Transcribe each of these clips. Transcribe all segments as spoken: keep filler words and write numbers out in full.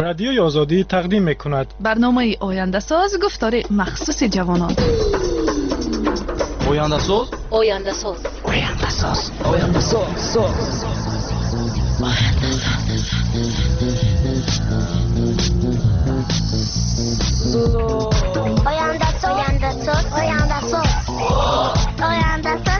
رادیوی آزادی تقدیم میکند برنامه آینده ساز گفتار مخصوص جوانان. آینده ساز آینده ساز آینده ساز آینده ساز آینده ساز آینده ساز آینده ساز آینده ساز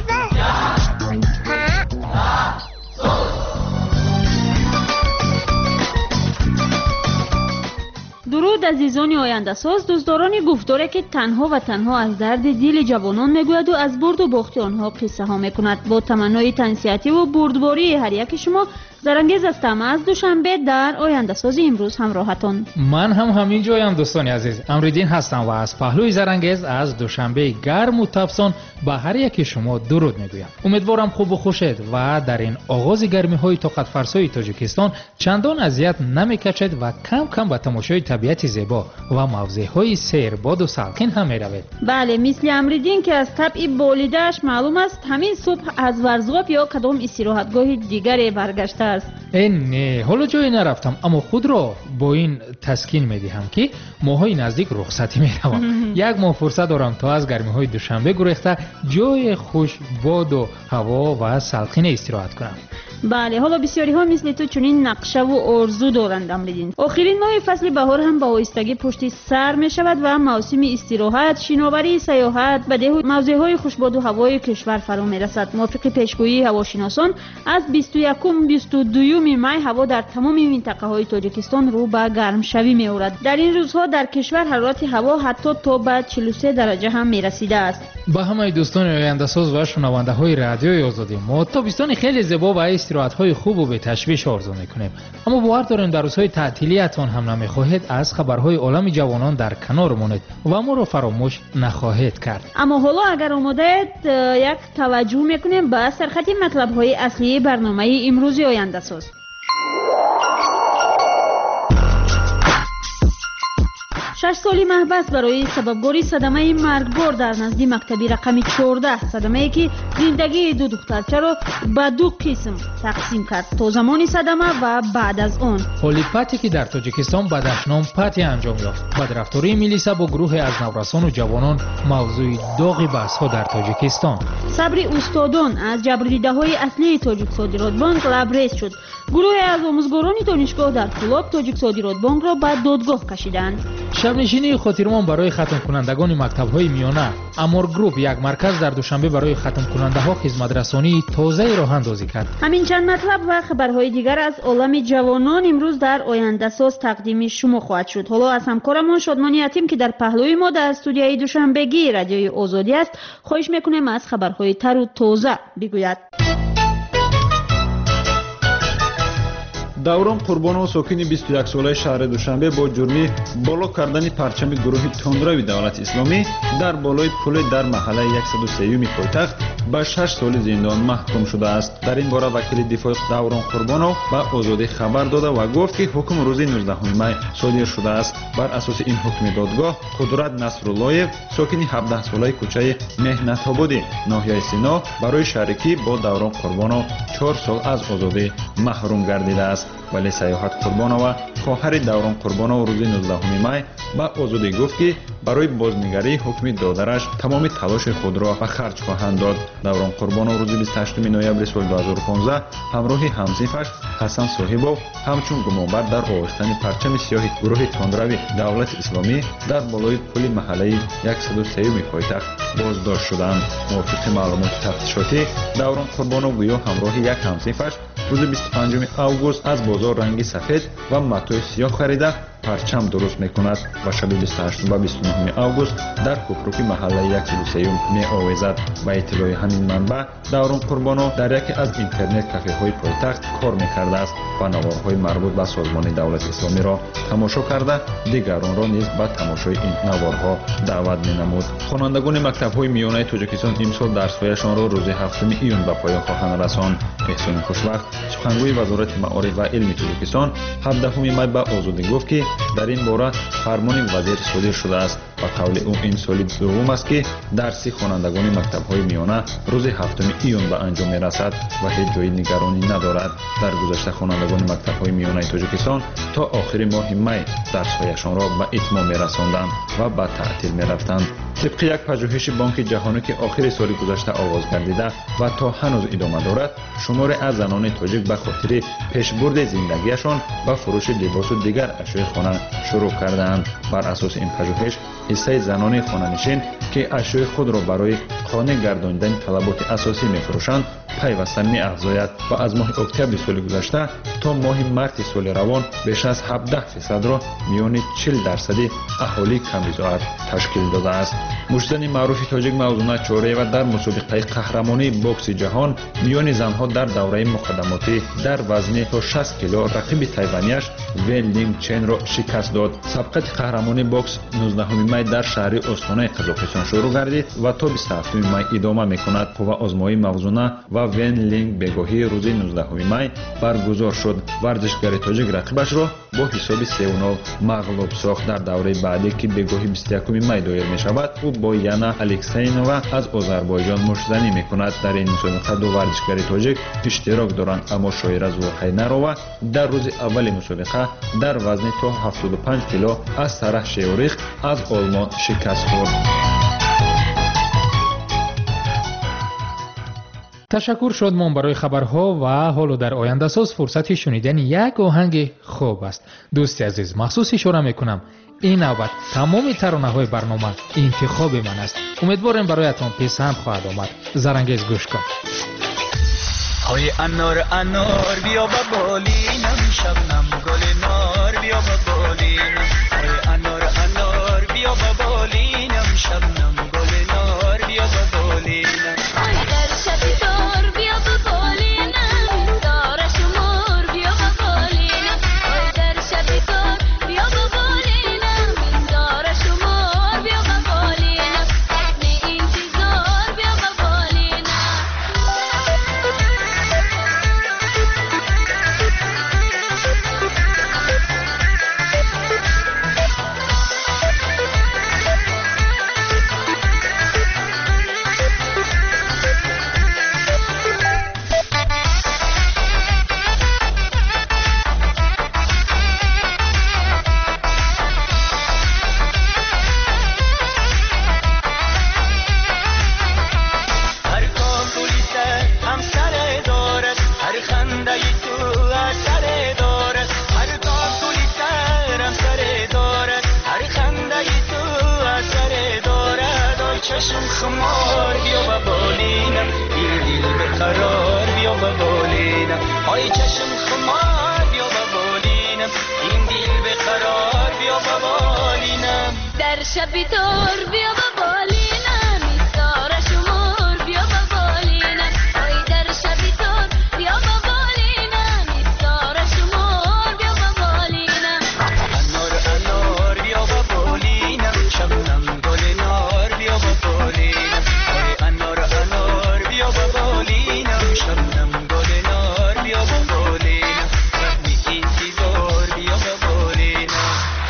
درود عزیزان آینده ساز، دوستداران گفتاره که تنها و تنها از درد دل جوانان میگوید و از برد و باخت آنها قصه ها میکند. با تمنای تنصیحاتی و بردباری هر یک شما زرنگیز هستم از دوشنبه در آینده ساز امروز همراهتان. من هم همین جایم دوستان عزیز، امریدین هستم و از پهلوی زرنگیز از دوشنبه گرم و تابستان به هر یک شما درود میگویم. امیدوارم خوب و خوشید و در این آغاز گرمی های طاقت فرسای تاجیکستان چندان اذیت نمیکشید و کم کم به تماشای طبیعت زیبا و موضع های سیر باد و سالکین هم میروید. بله، مثل امریدین که از طبع بولیده‌اش معلوم است همین صبح از ورزگاه یا کدام استراحتگاه دیگری برگشته است. این نه، حالا جایی نرفتم اما خود را با این تسکین میدهم که ماهای نزدیک رخصتی میروم. یک ماه فرصت دارم تا از گرمی های دوشنبه گریخته جای خوش باد و هوا و سالکین استراحت کنم. بله، حالا بسیاری ها مثل تو چنین نقشه و آرزو دارند امریدین. آخرین ماه فصل بهار هم با آهستگی پشت سر می شود و موسم استراحت، شناوری، سیاحت به ده موضع های خوشباد و هوای کشور فرا می رسد. موافق پیشگویی هواشناسان از بیست و یکم بیست و دوم می هوا در تمام منطقه های تاجیکستان رو به گرم شوی می آورد. در این روزها در کشور حرارت هوا حتی تا به چهل و سه درجه هم می رسیده است. با همه دوستان آینده ساز و شنونده های رادیوی آزادی، ما تابستان خیلی زیبا و استراحت های خوب و به تشویش آرزو میکنیم. اما باور داریم در روزهای تعطیلیتان هم نمیخواهید از خبرهای عالم جوانان در کنار مانید و ما را فراموش نخواهید کرد. اما حالا اگر آماده یک توجه میکنیم به سرخط مطلب های اصلی برنامه امروز آینده ساز. شش سالی محبس برای سببگاری صدمه مرگبار در نزد مکتبی رقم چهارده، صدمه‌ای که زندگی دو دخترچه را به دو قسم تقسیم کرد، تا زمان صدمه و بعد از آن. حالی پتی که در تاجیکستان به دشنام پتی انجام یافت. بدرفتاری میلیسا با گروه از نورسان و جوانان موضوع داغ بحث ها در تاجیکستان. صبر استادان از جبردیده های اصلی تاجیک صادرات بانک لبریز شد. گروه از آموزگاران دانشگاه در فولاد تاجیک صادرات بانک را به دادگاه کشیدند. شبنشینی خاطرمان برای ختم کنندگان مکتب‌های میانه. امور گروپ یک مرکز در دوشنبه برای ختم کننده ها خدمت رسانی تازه راه اندازی کرد. همین چند مطلب و خبرهای دیگر از عالم جوانان امروز در آینده ساز تقدیم شما خواهد شد. حالا از همکارمان شادمانی یتیم که در پهلوی ما در استودیوی دوشنبگی رادیوی آزادی است خواهش میکنیم از خبرهای تر و تازه بگوید. даврон қурбонов сокини бисту як солаи шаҳри душанбе бо ҷурми боло кардани парчами гурӯҳи тундрави давлати исломӣ дар болои пуле дар маҳаллаи яксаду сеюми пойтахт ба шаш соли зиндон маҳкум шудааст. дар ин бора вакили дифои даврон қурбонов ба озодӣ хабар дода ва гуфт ки ҳукм рӯзи нуздаҳуми май содир шудааст. бар асоси ин ҳукми додгоҳ қудрат насруллоев сокини ҳабдаҳсолаи кӯчаи меҳнатободи ноҳияи сино барои шарикӣ бо даврон қурбонов чор сол аз озодӣ маҳрум гардидааст. вале саёҳат қурбонова хоҳари даврон қурбонов рӯзи нуздаҳуми май ба озодӣ гуфт ки барои бознигарии ҳукми додараш тамоми талоши худро ба харҷ хоҳанд дод. даврон қурбонов рӯзи бисту ҳаштуми ноябри соли дуҳазору понздаҳ ҳамроҳи ҳамсинфаш ҳасан соҳибов ҳамчун гумонбар дар овистани парчами сиёҳи гурӯҳи тундрави давлати исломӣ дар болои пули маҳаллаи яксаду сеюми пойтахт боздошт шуданд. мувофиқи маълумоти тафтишотӣ даврон қурбонов гӯё ҳамроҳи як ҳамсинфаш рӯзи бисту панҷуми август аз бозор ранги сафед ва матои сиёҳ харида парчам дуруст мекунад ва шаби бисту ҳаштум ба бисту нӯҳуми август дар кӯпруки маҳаллаи яксаду сеюм меовезад. ба иттилои ҳамин манбаъ даврон қурбонов дар яке аз интернет кафеҳои пойтахт кор мекардааст ва наворҳои марбут ба созмони давлати исломиро тамошо карда дигаронро низ ба тамошои ин наворҳо даъват менамуд. хонандагони мактабҳои миёнаи тоҷикистон имсол дарсҳояшонро рӯзи ҳафтуми июн ба поён хоҳанд расонд. эҳсони хушвақт сухангӯи вазорати маориф ва илми тоҷикистон ҳабдаҳуми май ба озодӣ гуфт ки дар ин бора фармони вазир содир шудааст ва қавли ӯ ин соли дуввум аст ки дарси хонандагони мактабҳои миёна рӯзи ҳафтуми июн ба анҷом мерасад ва ҳеҷ ҷои нигаронӣ надорад. дар гузашта хонандагони мактабҳои миёнаи тоҷикистон то охири моҳи май дарсҳояшонро ба итмом мерасонданд ва ба таътил мерафтанд. طبق یک پژوهش بانک جهانی که آخر سال گذشته آغاز گردیده و تا هنوز ادامه دارد، شمار از زنان تاجیک به خاطر پیشبرد زندگیشان و فروش لباس و دیگر اشیاء خانه شروع کردند. بر اساس این پژوهش حصه زنان خانه‌نشین که اشیاء خود را برای خانه گرداندن طلبات اساسی می‌فروشند پیوسته می‌افزاید و از ماه اکتبر سال گذشته تا ماه مارس سال روان بیش از هفده درصد را میان چهل درصدی اهالی کمیزوات تشکیل داده است. مشتزن معروف تاجیک موضوع چهره و در مسابقه قهرمانی بوکس جهان میان زنها در دوره مقدماتی در وزن تا شصت کیلو رقیب تایوانیش ون لینگ چن را شکست داد. سبقت قهرمانی بوکس نوزدهم می در شهر استان قزاقستان شروع گردید و تا بیست و هفتم می ادامه میکند. قوه آزمایی موضوع و ون لینگ بگاهی روز نوزدهم می برگزار شد. ورزشگر تاجیک رقیبش را با حساب سه و نول مغلوب ساخت. در دوره بعدی که بگاهی بیست و یکم می دایر می شود او با یانا الکسینووا از آذربایجان مشتزنی میکند. در این مسابقه دو ورزشگر تاجیک اشتراک دارند، اما شاید از واقع نرود در روز اول مسابقه در وزن تا هفتاد و پنج کیلو از سرح شیوریخ از آلمان شکست خورد. تشکر شادمان برای خبرها و حالا در آینده ساز فرصت شنیدن یک آهنگ خوب است. دوستی عزیز، مخصوص اشاره میکنم این نوبت تمام ترانه های برنامه انتخاب من است. امیدوارم برایتان پسند خواهد آمد. زرنگیز گوش کن. های انار انار بیا با بالینم، شبنم گل نار بیا با بالینم. های انار انار بیا با بالینم، شبنم گل نار بیا با بالینم. های در شب دار بیا با بالینم، دار شمار بیا با بالینم. های در شب دار بیا با بالینم، دار شمار بیا با بالینم. می انتظار بیا با بالینم. چشم خمار بیا با بالینم، این دل بقرار بیا با بالینم. های چشم خمار بیا با بالینم، این دل بقرار بیا با بالینم. در شب دار بیا با بالینم، دار شمار بیا با بالینم. های در شب دار بیا با بالینم، دار شمار بیا با بالینم. انار انار بیا با بالینم، شبنم گل نار بیا با بالینم. های انار انار بیا با بالینم، شبنم گل نار بیا با بالینم. رحمی انتظار بیا با بالینم.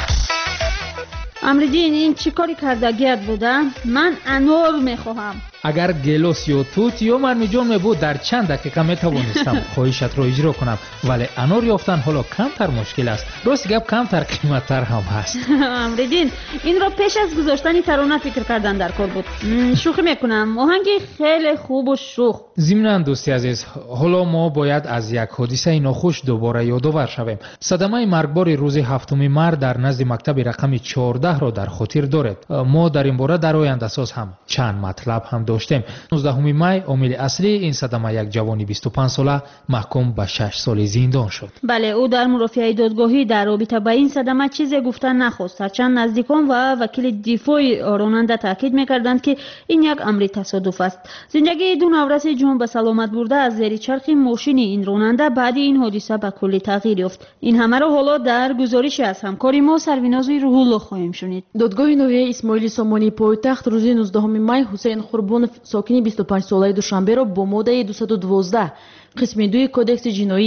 امریدین این چی کاری کردگیت بوده؟ من انار میخواهم. اگر گلوس یا توت یا مرمیجان می بود در چند دقیقه می توانستم خواهشت را اجرا کنم، ولی انار یافتن حالا کمتر مشکل است. راست گپ کمتر قیمتتر هم هست. امریدین این را پیش از گذاشتن ترانه فکر کردن در کار بود. شوخی میکنم، آهنگ خیلی خوب و شوخ. ضمناً دوستی عزیز، حالا ما باید از یک حادثه ناخوش دوباره یادآور شویم. صدمه مرگبار روز هفتم مارس در نزد مکتب رقم چهارده را در خاطر دارید. ما در این باره در آینده ساز هم چند مطلب هم داشتیم. نوزدهم می عامل اصلی این صدمه یک جوانی بیست و پنج ساله محکوم به شش سال زندان شد. بله، او در مرافعه دادگاهی در رابطه با این صدمه چیزی گفتن نخواست، هرچند نزدیکان و وکیل دفاع راننده تاکید میکردند که این یک امر تصادف است. زندگی دو نورس جان به سلامت برده از زیر چرخ ماشین این راننده بعد این حادثه به کلی تغییر یافت. این همه را حالا در گزارش از همکار ما سرویناز روح الله خواهیم شنید. دادگاه ناحیه اسماعیل سامانی پایتخت روز نوزدهم می حسین قربانов ساکن بیست و پنج ساله دوشنبه را با ماده دویست و دوازده قسم دو کودکس جنایی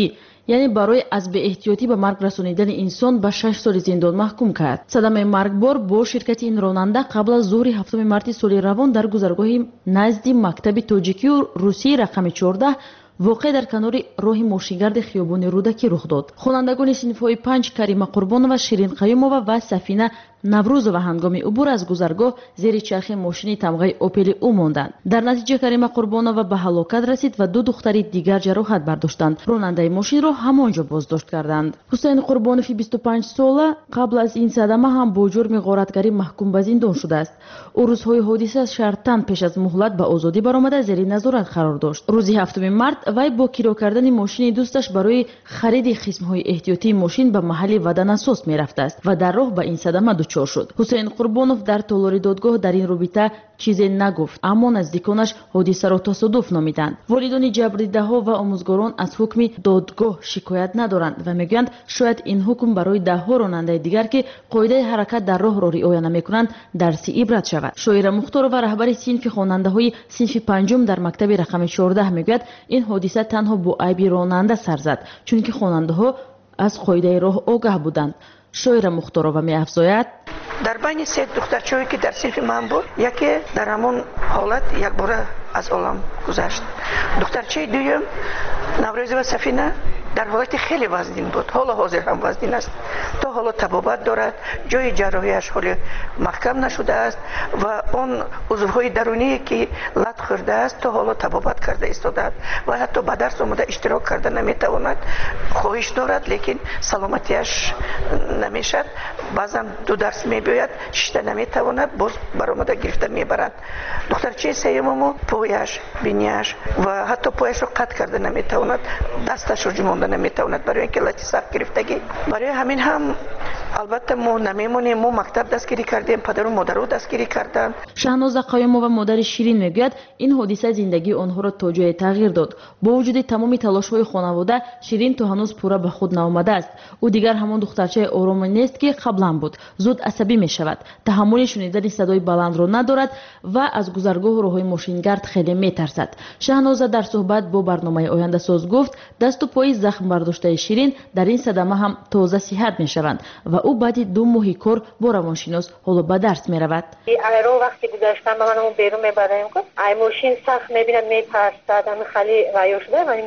یعنی برای از به احتیاطی به مرگ رسانیدن انسان به شش سال زندان محکوم کرد. صدمه مرگبار با شرکت این راننده قبل از ظهر هفتم مارس سال روان در گذرگاهی نزد مکتب تاجیکی و روسی رقم چهارده واقع در کنار راه ماشینگرد خیابان رودکی رخ داد. خوانندگان صنف‌های پنج کریمه قربانова، شیرین قیومова و سفینه نوروزова هنگام عبور از گذرگاه زیر چرخ ماشین تمغه اوپل او ماندند. در نتیجه کریمه قربانова به هلاکت رسید و دو دختری دیگر جراحت برداشتند. راننده ماشین را همانجا بازداشت کردند. حسین قربانوی بیست و پنج ساله قبل از این صدمه هم با جرم غارتگری محکوم به زندان شده است. او روزهای حادثه شرطاً پیش از مهلت به آزادی برآمده زیر نظارت قرار داشت. روز هفتم مارس وی با کیرو کردن ماشین دوستش برای خرید خصم‌های احتیاطی ماشین به محل ودانساز می‌رفته است و در راه به این صدمه دچار شد. حسین قربانوف در تالار دادگاه در این رابطه چیزی نگفت، اما نزدیکانش حادثه را تصادف نامیدند. والدان جبریده‌ها و آموزگاران از حکم دادگاه شکایت ندارند و میگویند شاید این حکم برای ده‌ها راننده دیگر که قاعده حرکت در راه را رعایت نمی‌کنند درسی عبرت شود. شاعر مختار و رهبر صنف خواننده‌های صنف پنجم در مکتب رقم چهارده میگوید این حادثه تنها با عیب راننده سر زد، چون که خواننده‌ها از قاعده راه آگاه بودند. شاعر مختارova می‌افزاید در بین سه دخترچه‌ای که در صنف من بود، یکی در همون حالت یک بار از عالم گذشت. دخترچه دوم نوروزova سفینه در حالت خیلی وزنین بود، حالا حاضر هم وزنین است، تا حالا تبابت دارد، جای جراحیش حالی محکم نشده است و اون عضوهای درونی که لط خورده است تا حالا تبابت کرده ایستاده و حتی به درس آمده اشتراک کرده نمیتواند، خواهش دارد لیکن سلامتیش نمیشد، بعضا دو درس میباید شیشته نمیتواند، باز برآمده گرفته میبرند. دخترچه سیومو پایش، بینیش و حتی پایش رو قطع کرده نمیتواند، دستش رو جمانده نمیتواند برای اینکه لطی سخت گرفتگی. برای همین هم البته ما نمیمونیم، ما مکتب دستگیری کردیم، پدر و مادر رو دستگیری کردن. شهناز قیومova مادر شیرین میگوید این حادثه زندگی آنها را تا جای تغییر داد. با وجود تمام تلاش‌های خانواده، شیرین تا هنوز پورا به خود نآمده است. او دیگر همان دخترچه آرام نیست که قبلا بود. زود عصبی میشود، تحمل شنیدن صدای بلند را ندارد و از گذرگاه راههای ماشینگرد خیلی میترسد. شهناز در صحبت با برنامه آینده ساز گفت دست و پای زخم برداشته شیرین در این صدمه هم تازه صحت میشوند و او بعد دو ماه کار با روانشناس حالا به درس میرود. ایرو وقتی گذاشتم به من اون بیرون میبرم گفت ای ماشین سخت میبینم میترسد، من خیلی رایو شده، من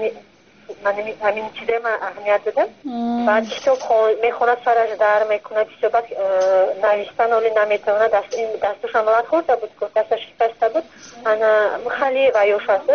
من همین چیزه من اهمیت دادم. بعد تو میخونه سرش در میکنه پیش بعد نوشتن ولی نمیتونه، دست این دستش عملات خورده بود، دستش شکسته بود، من خیلی رایو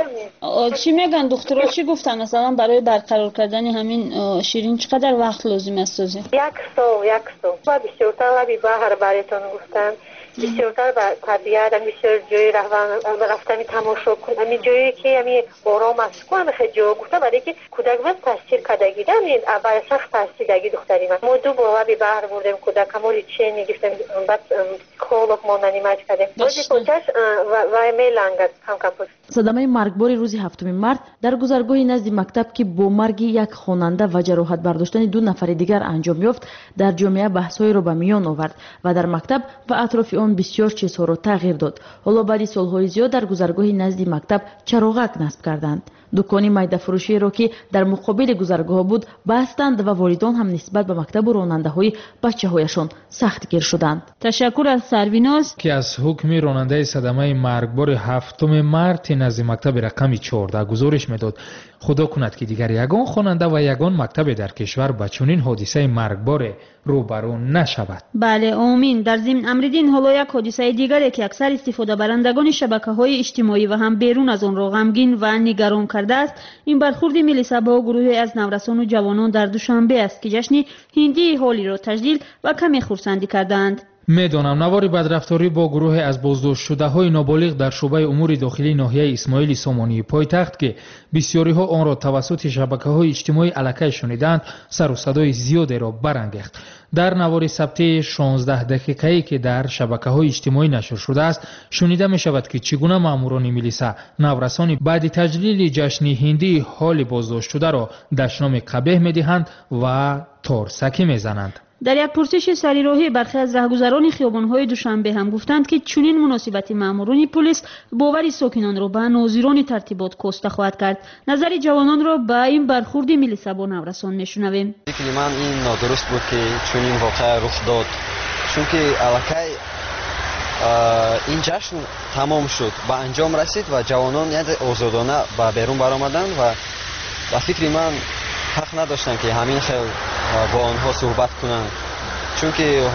شده. چی میگن دکترها، چی گفتن مثلا برای برقرار کردن همین شیرین چقدر وقت لازم است؟ یک سال یک سال و بسیارتر لبی بحر برایتون گفتن، بسیارتر به طبیعت، بسیار جایی رفتن تماشا کن، همین جایی که همین آرام است کنم خیلی جا گفته برای که کودک وقت تاثیر کدگی دم اول سخت تاثیر دگی دختری من ما دو بار لبی بحر بردیم، کودک همولی چه نگفتیم، بعد کولوک ما ننیمت کردیم روزی کچش و میلنگد کم کم پشت. صدمه مرگبار روز هفتم مارس در گذرگاه نزد مکتب که با مرگ یک خواننده و جراحت برداشتن دو نفر دیگر انجام یافت در جامعه بحث‌های را به میان آورد و در مکتب و اطراف آن بسیار چیزها را تغییر داد. حالا بعد سالهای زیاد در گذرگاه نزد مکتب چراغک نصب کردند. دکانی میده فروشی را که در مقابل گذرگاه بود بستند و والدان هم نسبت به مکتب و راننده‌های بچه‌هایشان سختگیر شدند. تشکر از سرویناز که از حکم راننده صدمه مرگبار هفتم مارس نزد مکتب رقم چهارده گزارش میداد. خدا کند که دیگر یگان خواننده و یگان مکتب در کشور با چنین حادثه مرگبار روبرو نشود. بله آمین. در ضمن امریدین حالا یک حادثه دیگری که اکثر استفاده برندگان شبکه‌های اجتماعی و هم بیرون از آن را غمگین و نگران کرده است، این برخورد ملی با گروهی از نورسان و جوانان در دوشنبه است که جشن هندی حالی را تجلیل و کمی خرسندی کردند. میدانم نوار بدرفتاری با گروه از بازداشت شده های نابالغ در شعبه امور داخلی ناحیه اسماعیل سامانی پایتخت که بسیاری ها آن را توسط شبکه های اجتماعی الکی شنیدند سر و صدای زیادی را برانگیخت. در نوار ثبت شانزده دقیقه‌ای که در شبکه های اجتماعی نشر شده است شنیده می شود که چگونه ماموران ملیسا نورسان بعد تجلیل جشن هندی حال بازداشت شده را دشنام قبیح می دهند و تارسکی می زنند. در یک پرسش سریراهی برخی از رهگذران خیابان‌های دوشنبه هم گفتند که چنین مناسبتی ماموران پلیس باور ساکنان را به ناظران ترتیبات کاسته خواهد کرد. نظر جوانان را به این برخورد ملیسا با نورسان میشنویم. فکر من این نادرست بود که چنین واقعه رخ داد، چون که الکی این جشن تمام شد، به انجام رسید و جوانان یعنی آزادانه به بیرون برآمدند و به فکر من حق نداشتن که همین خیلی با آنها صحبت کنند، چون که